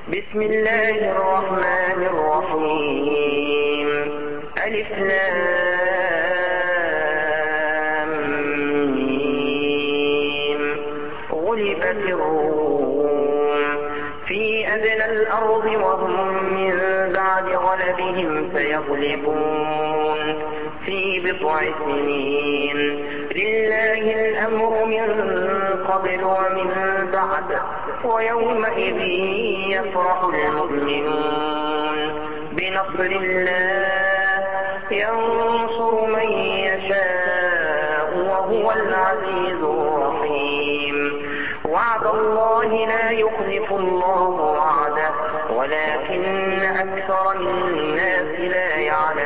بسم الله الرحمن الرحيم. ألف لام ميم. غلبت الروم في أدنى الأرض وهم من بعد غلبهم سيغلبون في بضع سنين. لله الأمر من قبل ومن بعد ويومئذ يفرح المؤمنون بنصر الله ينصر من يشاء وهو العزيز الرحيم. وعد الله لا يخلف الله وعده ولكن أكثر الناس لا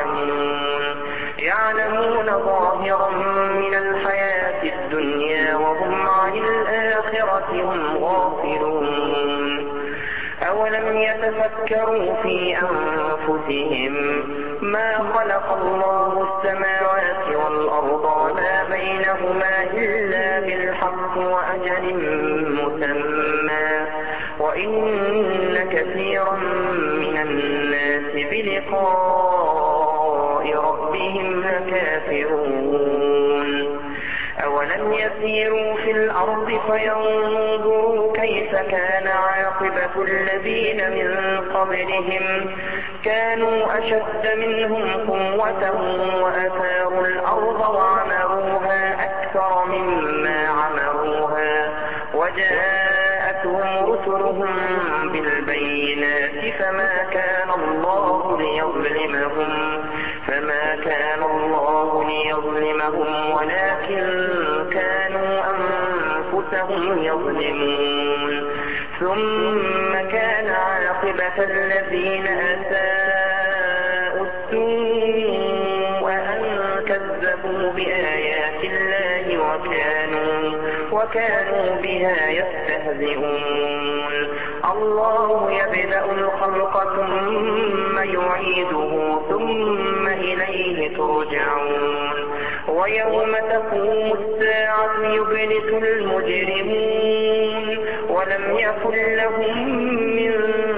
يعلمون ظاهرا من الحياة الدنيا وهم عن الآخرة هم غافلون. أولم يتفكروا في أنفسهم ما خلق الله السماوات والأرض وما بينهما إلا بالحق وأجل مسمى وإن كثيرا من الناس بلقاء ربهم لكافرون. أولم يسيروا في الأرض فينظروا كيف كان عاقبة الذين من قبلهم كانوا أشد منهم قوة وأثاروا الأرض وعمروها أكثر مما عمروها وجاءتهم رسلهم بالبينات فما كان الله ليظلمهم ولكن كانوا أنفسهم يظلمون. ثم كان عاقبة الذين أساءوا السوء أن كذبوا بآيات الله وكانوا بها يستهزئون. الله يبدأ الخلق ثم يعيده ثم إليه ترجعون. ويوم تقوم الساعة يبلس المجرمون ولم يكن لهم من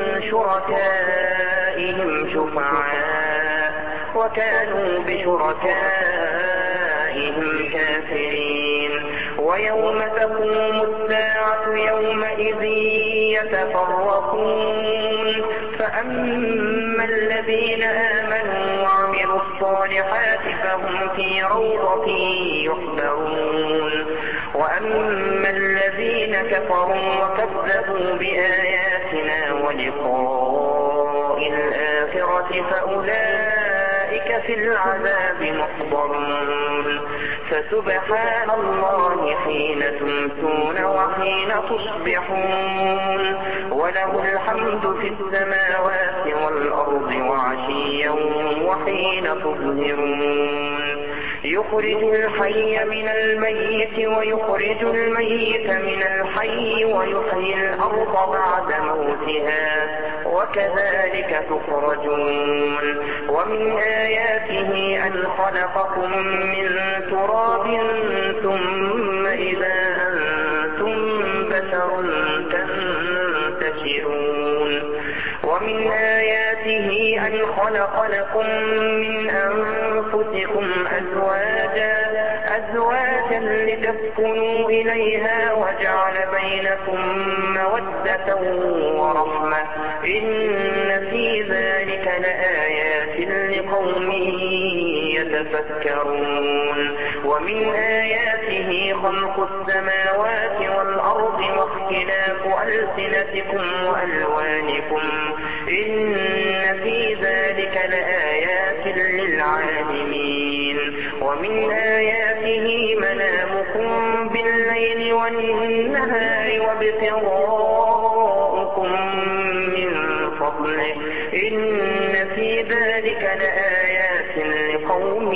شركائهم شفعاء وكانوا بشركائهم كافرين. ويوم تقوم الساعة يومئذ يتفرقون فأما الذين آمنوا وعملوا الصالحات فهم في روضة يحبرون وأما الذين كفروا وكذبوا بآياتنا ولقاء الآخرة فأولئك في العذاب محضرون. فسبحان الله حين تمسون وحين تصبحون وله الحمد في السماوات والأرض وعشيا وحين تظهرون. يخرج الحي من الميت ويخرج الميت من الحي ويحيي الأرض بعد موتها وكذلك تخرجون. ومن آياته أن خلقكم من تراب ثم إذا أنتم بشر تنتشرون. ومن آياته أن خلق لكم من أنفسكم أزواجا لتسكنوا إليها وجعل بينكم مودة ورحمة إن في ذلك لآيات لقوم يتفكرون. ومن آياته خلق السماوات والأرض واختلاف ألسنتكم وألوانكم إن في ذلك لآيات للعالمين. ومن آياته منامكم بالليل والنهار وابتغاؤكم من فضله إن في ذلك لآيات لقوم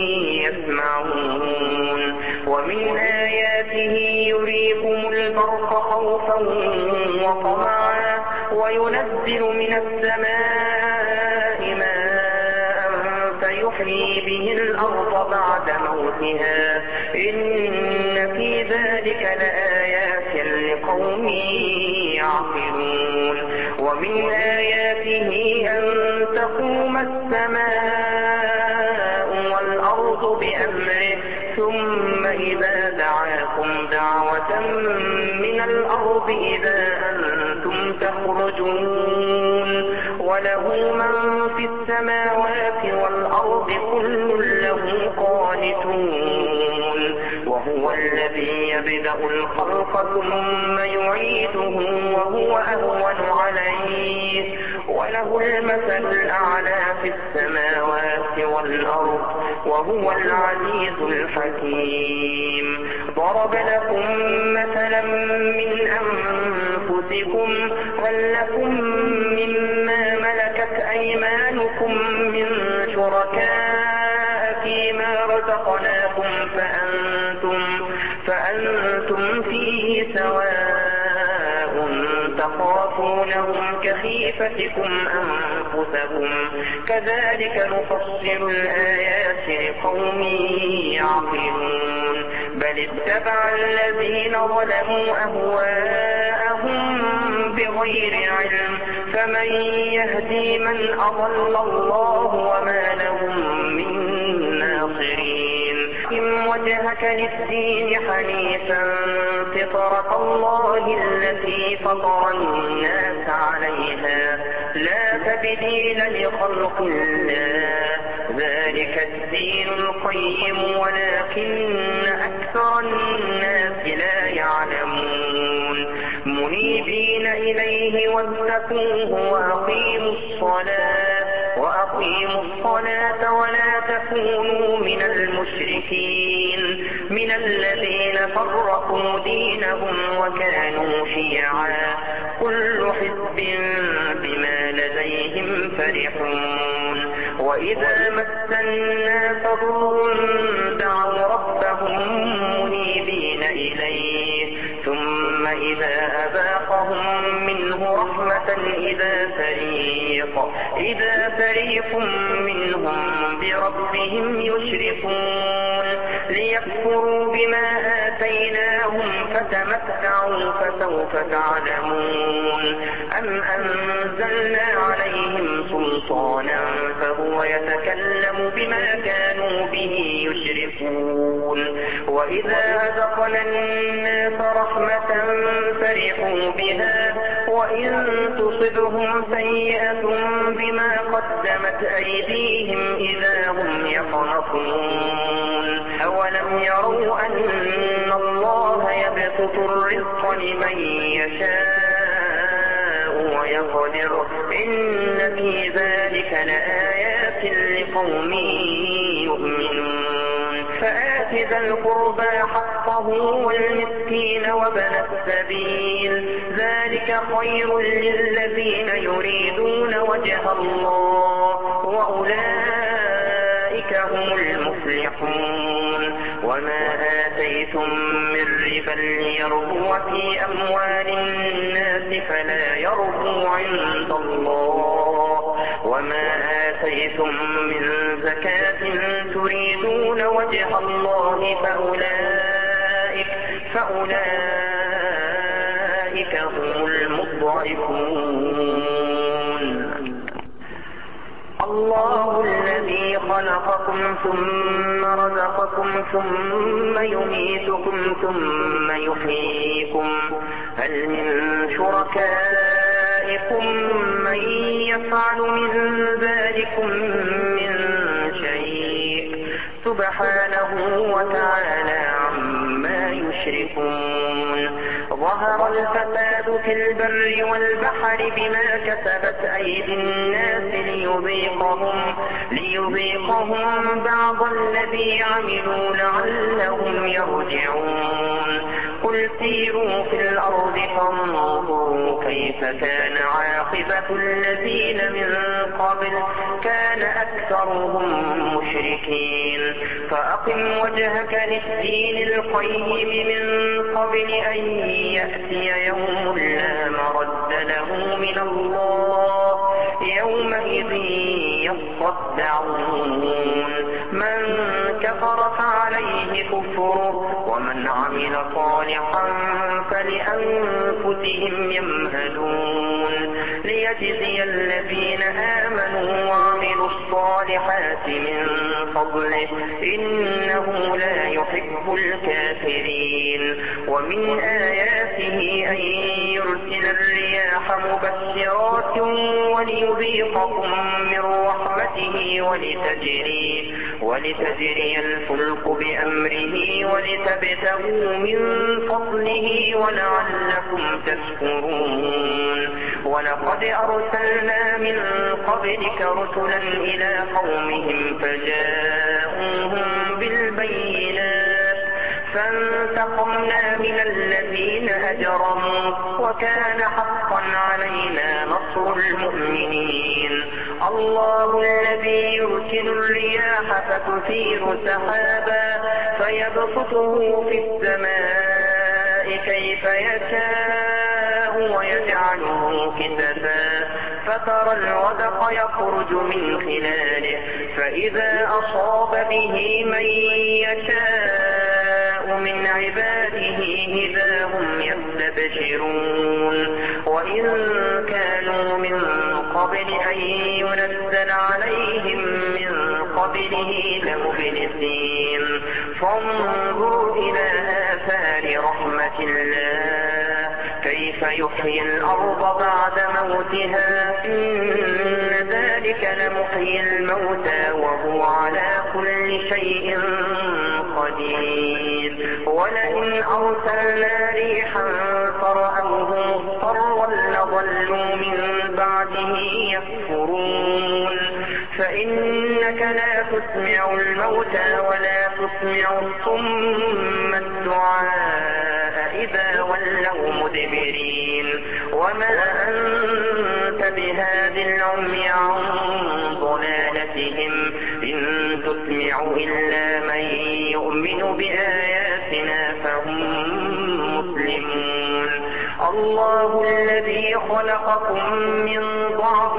يسمعون. ومن آياته يريكم البرق خوفا وطمعا وينزل من السماء ماء فيحيي به الأرض بعد موتها إن في ذلك لآيات لقوم يعقلون. ومن آياته أن تقوم السماء والأرض بأمره ثم إذا دعاكم دعوة من الأرض إذا أنتم تخرجون وله من في السماوات والأرض كل له قانتون وهو الذي يبدأ الخلق ثم يعيده وهو أهون عليه وله المثل الأعلى في السماوات والأرض وهو العزيز الحكيم ضرب لكم مثلا من أنفسكم هل لكم مما ملكت أيمانكم من شركاء فيما رزقناكم فأنتم فيه سواء تخافونهم كخيفتكم أنفسكم كذلك نفصل الآيات لقوم يعقلون بل اتبع الذين ظلموا أهواءهم بغير علم فمن يهدي من أضل الله وما لهم من ناصرين أقم وجهك للدين حنيفا فطرة الله التي فطر الناس عليها لا تبديل لخلق الله ذلك الدين القيم ولكن أكثر الناس لا يعلمون منيبين إليه واتقوه وأقيموا الصلاة ولا تكونوا من المشركين من الذين فرقوا دينهم وكانوا شيعا كل حزب بما لديهم فرحون وإذا مس الناس ضر دعوا ربهم منيبين إليه ثم إذا أذاقهم منه رحمة إذا فريق منهم بربهم يشركون ليكفروا بما آتيناهم فتمتعوا فسوف تعلمون أم أنزلنا عليهم سلطانا فهو يتكلم بما كانوا به يشركون وإذا أذقنا الناس رحمة فرحوا بها وإن تصبهم سيئة بما قدمت أيديهم إذا هم يقنطون أولم يروا أن الله يبسط الرزق لمن يشاء ويقدر إن في ذلك لآيات لقوم يؤمنون فآت ذا القربى حقه والمسكين وابن السبيل ذلك خير للذين يريدون وجه الله وأولئك هم المفلحون وما آتيتم من ربا ليربو في أموال الناس فلا يربو عند الله وما آتيتم من زكاة تريدون وجه الله فأولئك هم المضعفون الله الذي خلقكم ثم رزقكم ثم يميتكم ثم يحييكم هل من شركائكم من يفعل من ذلكم من شيء سبحانه وتعالى عما يشركون ظهر الفساد في البر والبحر بما كسبت أيدي الناس ليذيقهم بعض الذي عملوا لعلهم يرجعون قل سيروا في الأرض فانظروا كيف كان عاقبة الذين من قبل كان أكثرهم مشركين فأقم وجهك للدين القيم من قبل أن يأتي يوم لا مرد له من الله يومئذ يصدعون من كفر فعليه كفره ومن عمل صالحا فلأنفسهم يمهدون ليجزي الذين آمنوا وعملوا الصالحات من فضله إنه لا يحب الكافرين. ومن آياته أن يرسل الرياح مبشرات وليذيقكم من رحمته ولتجري الفلك بأمره ولتبتغوا من فضله ولعلكم تشكرون. ولقد أرسلنا من قبلك رسلا إلى قومهم فجاءوهم بالبينات فانتقمنا من الذين أجرموا وكان حقا علينا نصر المؤمنين. الله الذي يرسل الرياح فتثير سحابا فيبسطه في السماء كيف يشاء ويجعله كسفا فترى الودق يخرج من خلاله فإذا أصاب به من يشاء من عباده إذا هم يستبشرون. وإن كانوا من قبل أن ينزل عليهم من قبله لمبلسين. فانظروا إلى آثار رحمة الله كيف يحيي الأرض بعد موتها إن ذلك لمحيي الموتى وهو على كل شيء قدير. ولئن أرسلنا ريحا فرأوه مضطرا لظلوا من بعده يكفرون. فإنك لا تسمع الموتى ولا تسمع الصم الدعاء إذا ولوا مدبرين. وما أنت بهاد العمي عن ضلالتهم إن تسمع إلا من يؤمن بآياتنا فهم مسلمون. الله الذي خلقكم من ضعف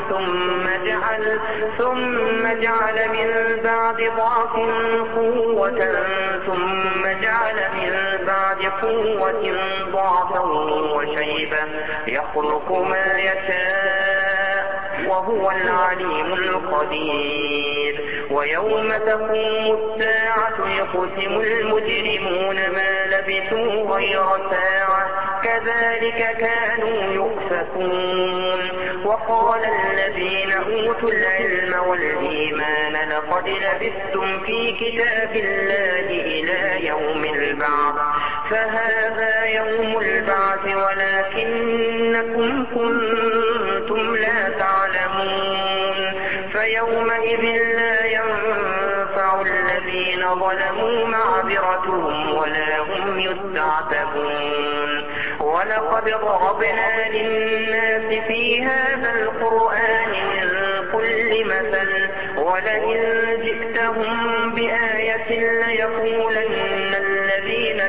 ثم جعل من بعد ضعف قوة ثم جعل من بعد قوة ضعفا وشيبة يخلق ما يشاء وهو العليم القدير. ويوم تقوم الساعة يقسم المجرمون ما لبثوا غير ساعة كذلك كانوا يؤفكون. وقال الذين أوتوا العلم والإيمان لقد لبثتم في كتاب الله إلى يوم البعث فهذا يوم البعث ولكنكم كنتم لا تعلمون. فيومئذ لا ينفع الذين ظلموا معذرتهم ولا هم يستعتبون. ولقد ضربنا للناس في هذا القرآن من كل مثل ولئن جئتهم بآية ليقولن الذين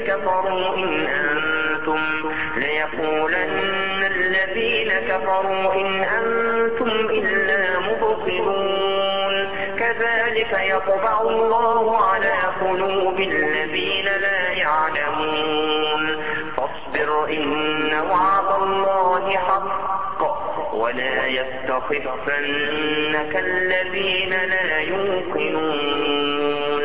كفروا إن أنتم إلا مبطلون. كذلك يطبع الله على قلوب الذين لا يعلمون. فاصبر إن وعد الله حق ولا يستخفنك الذين لا يوقنون.